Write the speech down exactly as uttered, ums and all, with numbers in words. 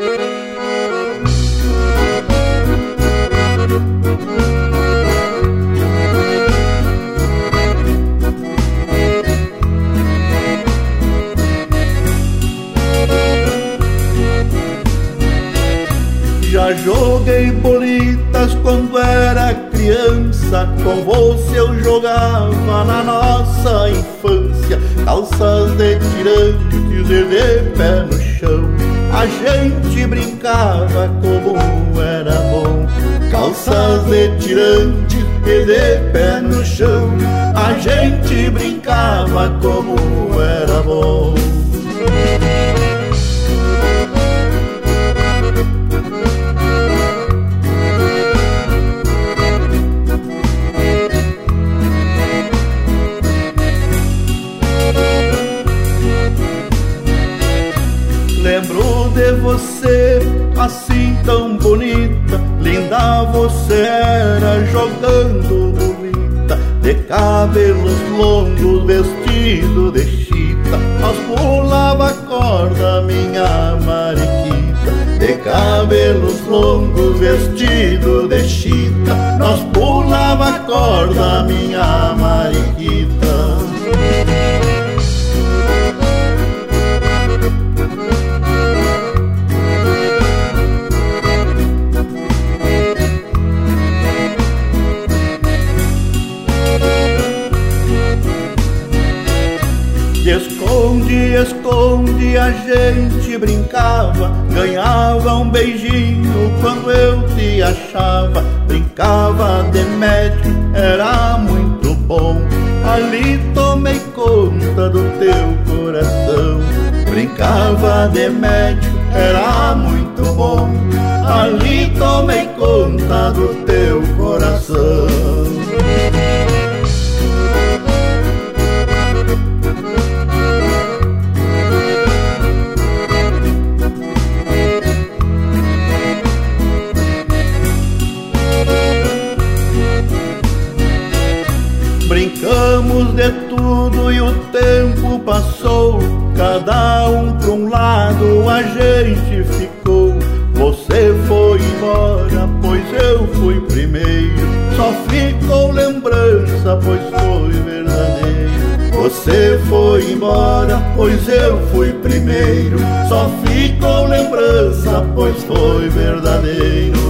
Já joguei bolitas quando era criança, com você eu jogava na nossa infância. Calças de tirantes e de pé no chão, a gente brincava como era bom. Calças de tirantes e de pé no chão, a gente brincava como era bom. Lembro de você assim tão bonita, linda você era jogando bolita, de cabelos longos, vestido de chita, nós pulava corda, minha mariquita. De cabelos longos, vestido de chita, nós pulava corda, minha mariquita. De esconde, esconde a gente brincava, ganhava um beijinho quando eu te achava. Brincava de médico, era muito bom, ali tomei conta do teu coração. Brincava de médico, era muito bom, ali tomei conta do teu coração. Brincamos de tudo e o tempo passou, cada um pra um lado a gente ficou. Você foi embora, pois eu fui primeiro, só ficou lembrança, pois foi verdadeiro. Você foi embora, pois eu fui primeiro, só ficou lembrança, pois foi verdadeiro.